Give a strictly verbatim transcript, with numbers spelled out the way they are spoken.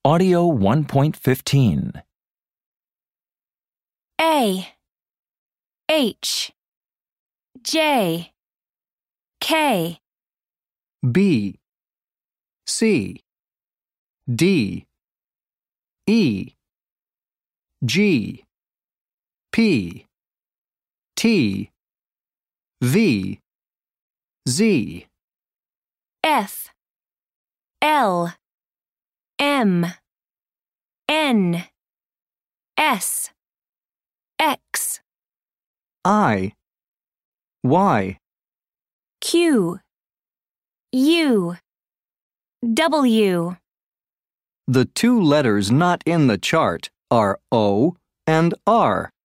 Audio one point fifteen. A H J K B C D E G P T V Z F L M N S X I Y Q U W. The two letters not in the chart are O and R.